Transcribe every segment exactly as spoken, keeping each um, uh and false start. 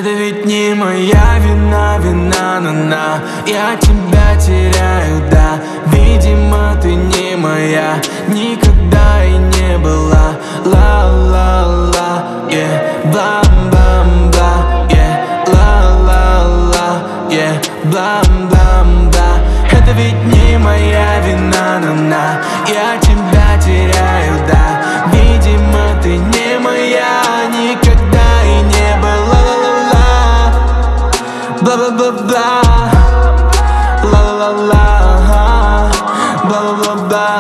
Это ведь не моя вина, вина, на-на. Я тебя теряю, да. Видимо, ты не моя, никогда и не была. Ла-ла-ла, yeah, блам-блам-бла, yeah, ла-ла-ла, yeah, блам-блам-бла. Это ведь не моя вина, на-на. Я тебя теряю, да. Видимо, ты не моя, никогда и не была. Бла-бла-бла-бла, ла-ла-ла-ла, бла-бла-бла-бла.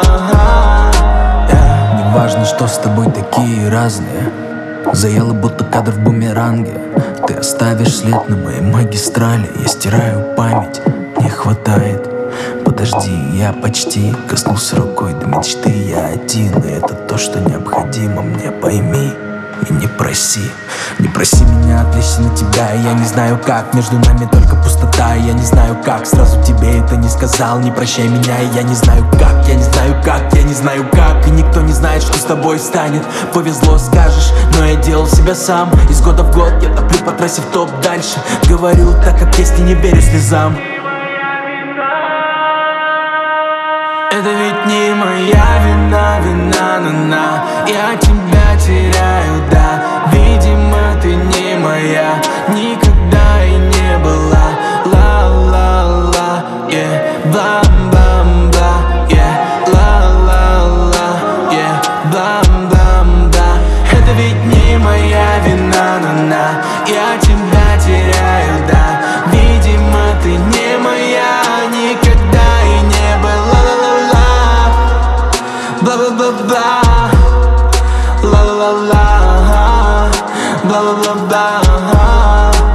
Неважно, что с тобой такие разные. Заело, будто кадр в бумеранге. Ты оставишь след на моей магистрали. Я стираю память, не хватает. Подожди, я почти коснулся рукой до мечты. Я один, и это то, что необходимо мне, пойми. И не проси, не проси меня отвлечься на тебя. Я не знаю как, между нами только пустота. Я не знаю как, сразу тебе это не сказал. Не прощай меня, я не знаю как. Я не знаю как, я не знаю как. И никто не знает, что с тобой станет. Повезло, скажешь, но я делал себя сам. Из года в год я топлю по трассе в топ дальше. Говорю так, как есть, и не верю слезам. Это ведь не моя вина, вина, на-на. Я тебя теряю, да. Видимо, ты не моя, никогда и не была. Ла-ла-ла, yeah, блам-блам-бла, yeah, ла-ла-ла, yeah, блам-блам-бла. Это ведь не моя вина, на-на. Я тебя теряю, да. Видимо, ты не моя, никогда и не была. Бла-бла-бла-бла, ла-ла-ла-ла, бла-бла-бла-бла.